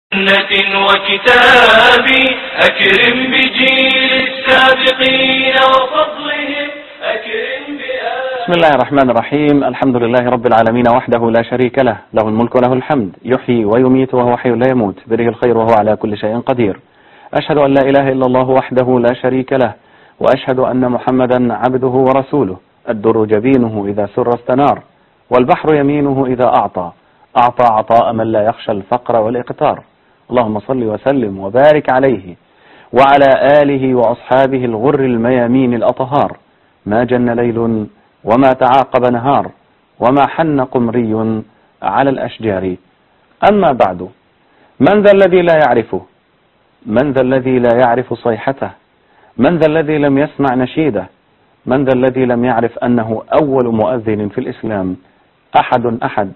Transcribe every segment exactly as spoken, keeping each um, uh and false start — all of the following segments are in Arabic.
سنة وكتاب أكرم بجيل السابقين وفضلهم أكرم بآل. بسم الله الرحمن الرحيم. الحمد لله رب العالمين وحده لا شريك له، له الملك وله الحمد، يحيي ويميت وهو حي لا يموت، بيده الخير وهو على كل شيء قدير. أشهد أن لا إله إلا الله وحده لا شريك له، وأشهد أن محمدا عبده ورسوله. الدر جبينه إذا سر استنار، والبحر يمينه إذا أعطى أعطى عطاء من لا يخشى الفقر والإقتار. اللهم صل وسلم وبارك عليه وعلى آله وأصحابه الغر الميامين الأطهار. ما جن ليل وما تعاقب نهار، وما حن قمري على الأشجار. أما بعد، من ذا الذي لا يعرفه؟ من ذا الذي لا يعرف صيحته؟ من ذا الذي لم يسمع نشيده؟ من ذا الذي لم يعرف أنه أول مؤذن في الإسلام؟ أحد أحد،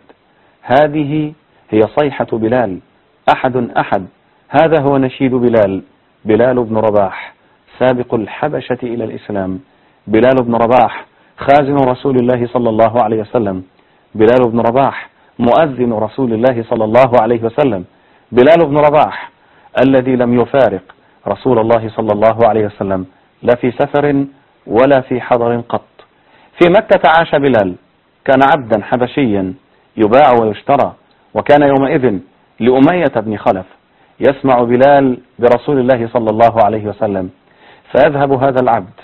هذه هي صيحة بلال. أحد أحد، هذا هو نشيد بلال. بلال بن رباح سابق الحبشة إلى الإسلام. بلال بن رباح خازن رسول الله صلى الله عليه وسلم. بلال بن رباح مؤذن رسول الله صلى الله عليه وسلم. بلال بن رباح الذي لم يفارق رسول الله صلى الله عليه وسلم لا في سفر ولا في حضر قط. في مكة عاش بلال، كان عبدا حبشيا يباع ويشترى، وكان يومئذ لأمية بن خلف. يسمع بلال برسول الله صلى الله عليه وسلم، فيذهب هذا العبد،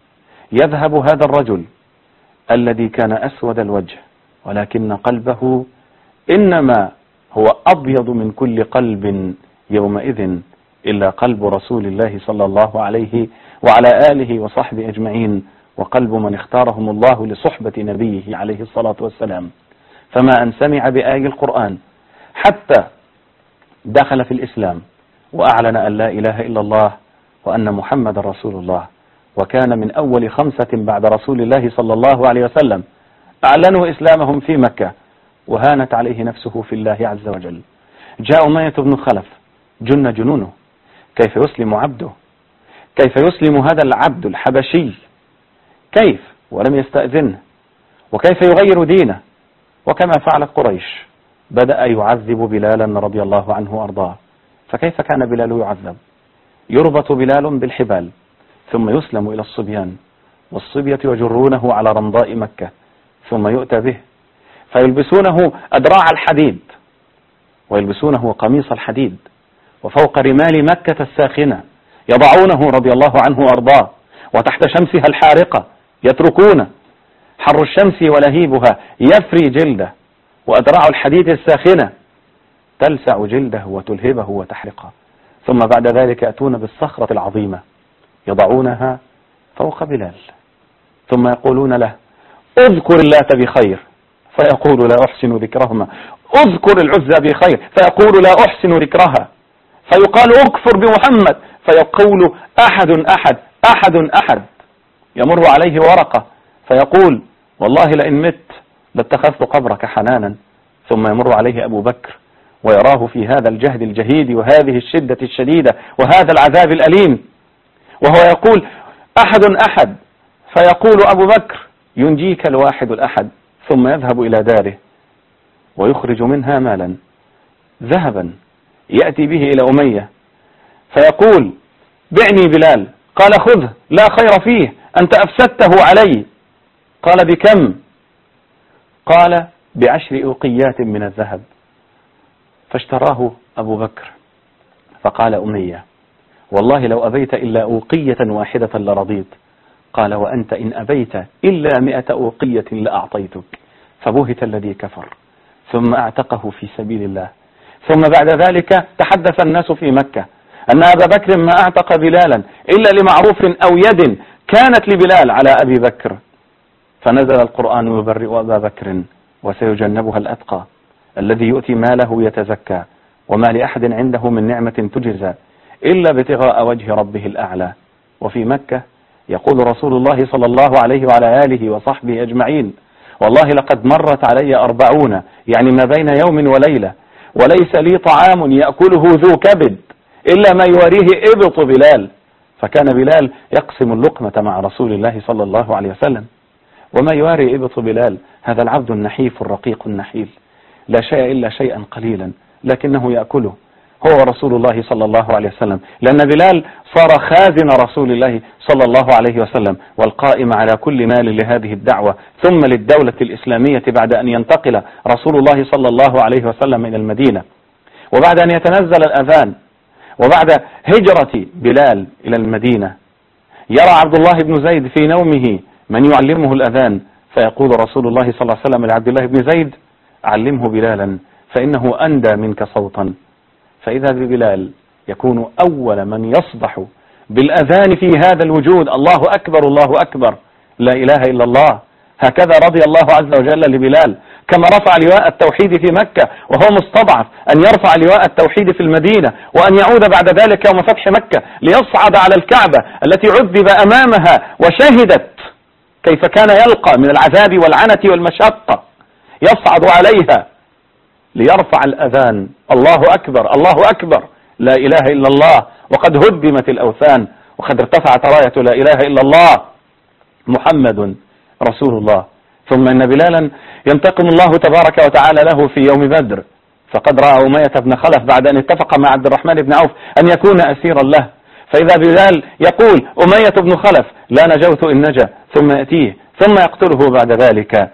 يذهب هذا الرجل الذي كان أسود الوجه، ولكن قلبه إنما هو أبيض من كل قلب يومئذ إلا قلب رسول الله صلى الله عليه وعلى آله وصحبه أجمعين، وقلب من اختارهم الله لصحبة نبيه عليه الصلاة والسلام. فما أن سمع بآي القرآن حتى دخل في الإسلام وأعلن أن لا إله إلا الله وأن محمد رسول الله، وكان من أول خمسة بعد رسول الله صلى الله عليه وسلم أعلنوا إسلامهم في مكة، وهانت عليه نفسه في الله عز وجل. جاء أمية بن خلف، جن جنونه. كيف يسلم عبده؟ كيف يسلم هذا العبد الحبشي؟ كيف ولم يستأذنه؟ وكيف يغير دينه؟ وكما فعلت قريش بدأ يعذب بلالا رضي الله عنه وأرضاه. فكيف كان بلال يعذب؟ يربط بلال بالحبال ثم يسلم إلى الصبيان، والصبية يجرونه على رمضاء مكة، ثم يؤتى به فيلبسونه أدراع الحديد ويلبسونه قميص الحديد، وفوق رمال مكة الساخنة يضعونه رضي الله عنه وأرضاه، وتحت شمسها الحارقة يتركونه. حر الشمس ولهيبها يفري جلده، وأدراع الحديد الساخنة تلسع جلده وتلهبه وتحرقه. ثم بعد ذلك يأتون بالصخرة العظيمة يضعونها فوق بلال، ثم يقولون له اذكر اللات بخير، فيقول لا أحسن ذكرهما. اذكر العزى بخير، فيقول لا أحسن ذكرها. فيقال اكفر بمحمد، فيقول أحد أحد أحد أحد. يمر عليه ورقة فيقول والله لئن مت لاتخذت قبرك حنانا. ثم يمر عليه أبو بكر ويراه في هذا الجهد الجهيد وهذه الشدة الشديدة وهذا العذاب الأليم، وهو يقول أحد أحد، فيقول أبو بكر ينجيك الواحد الأحد. ثم يذهب إلى داره ويخرج منها مالا ذهبا يأتي به إلى أمية، فيقول بعني بلال. قال خذه لا خير فيه، أنت أفسدته علي. قال بكم؟ قال بعشر أوقيات من الذهب. فاشتراه أبو بكر، فقال أمية والله لو أبيت إلا أوقية واحدة لرضيت. قال وأنت إن أبيت إلا مئة أوقية لأعطيتك. فبهت الذي كفر، ثم اعتقه في سبيل الله. ثم بعد ذلك تحدث الناس في مكة أن أبا بكر ما اعتق بلالا إلا لمعروف أو يد كانت لبلال على أبي بكر. فنزل القرآن يبرئ أبا بكر وسيجنبها الأتقى الذي يؤتي ماله يتزكى، وما لأحد عنده من نعمة تجزى إلا ابتغاء وجه ربه الأعلى. وفي مكة يقول رسول الله صلى الله عليه وعلى آله وصحبه أجمعين والله لقد مرت علي أربعون، يعني ما بين يوم وليلة، وليس لي طعام يأكله ذو كبد إلا ما يواريه إبط بلال. فكان بلال يقسم اللقمة مع رسول الله صلى الله عليه وسلم، وما يواري إبط بلال هذا العبد النحيف الرقيق النحيل، لا شيء إلا شيئا قليلا لكنه يأكله. هو رسول الله صلى الله عليه وسلم، لأن بلال صار خازن رسول الله صلى الله عليه وسلم والقائم على كل مال لهذه الدعوة ثم للدولة الإسلامية بعد أن ينتقل رسول الله صلى الله عليه وسلم إلى المدينة، وبعد أن يتنزل الأذان، وبعد هجرة بلال إلى المدينة. يرى عبد الله بن زيد في نومه من يعلمه الأذان، فيقول رسول الله صلى الله عليه وسلم لعبد الله بن زيد: علمه بلالا فإنه أندى منك صوتا. فإذا ببلال يكون أول من يصدح بالأذان في هذا الوجود: الله أكبر الله أكبر لا إله إلا الله. هكذا رضي الله عز وجل لبلال، كما رفع لواء التوحيد في مكة وهو مستضعف، أن يرفع لواء التوحيد في المدينة، وأن يعود بعد ذلك يوم فتح مكة ليصعد على الكعبة التي عذب أمامها وشهدت كيف كان يلقى من العذاب والعنة والمشقة، يصعد عليها ليرفع الأذان: الله أكبر الله أكبر لا إله إلا الله، وقد هدمت الأوثان، وقد ارتفعت راية لا إله إلا الله محمد رسول الله. ثم إن بلالا ينتقم الله تبارك وتعالى له في يوم بدر، فقد رأى أمية بن خلف بعد أن اتفق مع عبد الرحمن بن عوف أن يكون أسيرا له، فإذا بلال يقول: أمية بن خلف لا نجوت إن نجا، ثم يأتيه ثم يقتله بعد ذلك،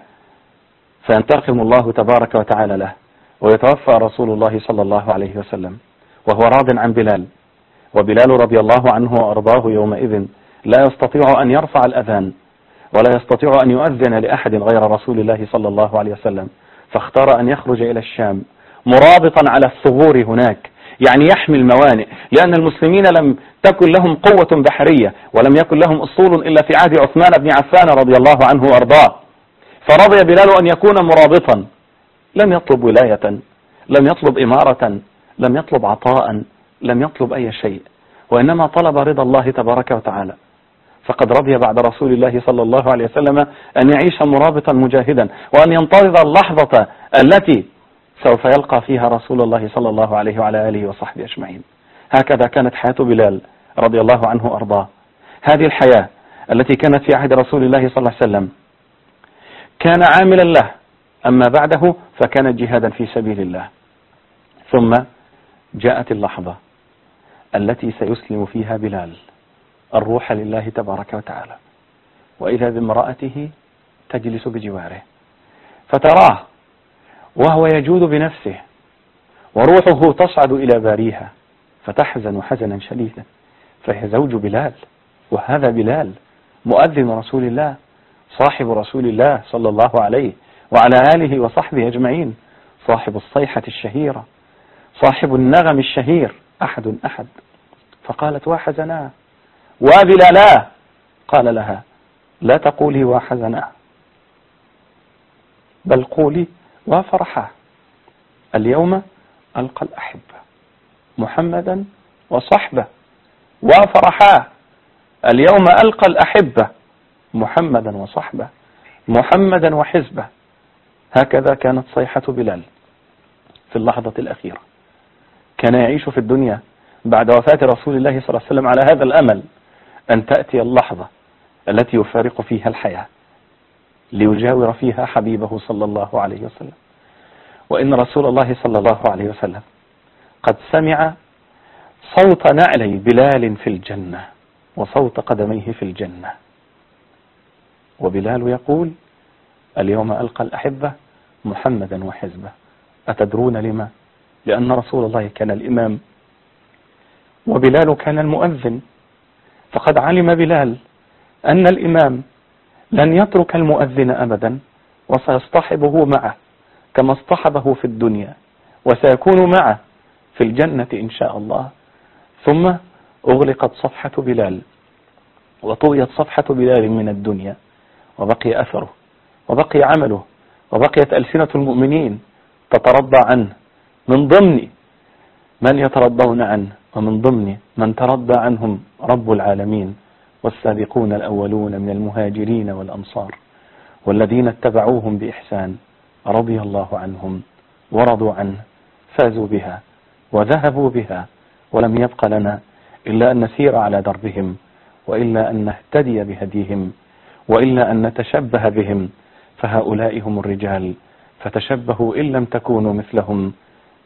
فينتقم الله تبارك وتعالى له، ويتوفى رسول الله صلى الله عليه وسلم وهو راض عن بلال. وبلال رضي الله عنه وأرضاه يومئذ لا يستطيع أن يرفع الأذان ولا يستطيع أن يؤذن لأحد غير رسول الله صلى الله عليه وسلم، فاختار أن يخرج إلى الشام مرابطا على الثغور هناك، يعني يحمي الموانئ، لأن المسلمين لم تكن لهم قوة بحرية ولم يكن لهم أصول إلا في عهد عثمان بن عفان رضي الله عنه وأرضاه. فرضي بلال أن يكون مرابطا، لم يطلب ولاية، لم يطلب إمارة، لم يطلب عطاء، لم يطلب أي شيء، وإنما طلب رضا الله تبارك وتعالى. فقد رضي بعد رسول الله صلى الله عليه وسلم أن يعيش مرابطا مجاهدا، وأن ينتظر اللحظة التي سوف يلقى فيها رسول الله صلى الله عليه وعلى آله وصحبه أجمعين. هكذا كانت حياة بلال رضي الله عنه وأرضاه. هذه الحياة التي كانت في عهد رسول الله صلى الله عليه وسلم كان عاملا له، أما بعده فكانت جهادا في سبيل الله. ثم جاءت اللحظة التي سيسلم فيها بلال الروح لله تبارك وتعالى، وإذا بامرأته تجلس بجواره فتراه وهو يجود بنفسه، وروحه تصعد إلى باريها فتحزن حزنا شديدا، فهي زوج بلال، وهذا بلال مؤذن رسول الله صاحب رسول الله صلى الله عليه وعلى آله وصحبه أجمعين، صاحب الصيحة الشهيرة، صاحب النغم الشهير، أحد أحد. فقالت: وحزنا وبلالا. قال لها: لا تقولي وحزنا، بل قولي وفرحا. اليوم ألقى الأحبة محمدا وصحبه وفرحا. اليوم ألقى الأحبة محمدا وصحبه محمدا وحزبه. هكذا كانت صيحة بلال في اللحظة الأخيرة. كان يعيش في الدنيا بعد وفاة رسول الله صلى الله عليه وسلم على هذا الأمل أن تأتي اللحظة التي يفارق فيها الحياة ليجاور فيها حبيبه صلى الله عليه وسلم. وإن رسول الله صلى الله عليه وسلم قد سمع صوت نعلي بلال في الجنة وصوت قدميه في الجنة، وبلال يقول: اليوم ألقى الأحبة محمدا وحزبه. أتدرون لما؟ لأن رسول الله كان الإمام وبلال كان المؤذن، فقد علم بلال أن الإمام لن يترك المؤذن أبدا، وسيصطحبه معه كما اصطحبه في الدنيا، وسيكون معه في الجنة إن شاء الله. ثم أغلقت صفحة بلال وطويت صفحة بلال من الدنيا، وبقي أثره وبقي عمله، وبقيت ألسنة المؤمنين تترضى عنه، من ضمن من يترضون عنه ومن ضمن من ترضى عنهم رب العالمين والسابقون الأولون من المهاجرين والأنصار والذين اتبعوهم بإحسان رضي الله عنهم ورضوا عنه، فازوا بها وذهبوا بها، ولم يبق لنا إلا أن نسير على دربهم، وإلا أن نهتدي بهديهم، وإلا أن نتشبه بهم، فهؤلاء هم الرجال، فتشبهوا إن لم تكونوا مثلهم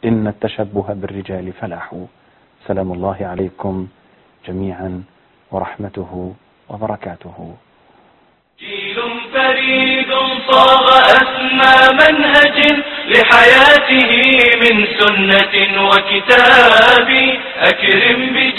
إن التشبه بالرجال فلاح. سلام الله عليكم جميعا ورحمته وبركاته. جيل فريد صاغ أسمى منهج لحياته من سنة وكتاب. أكرم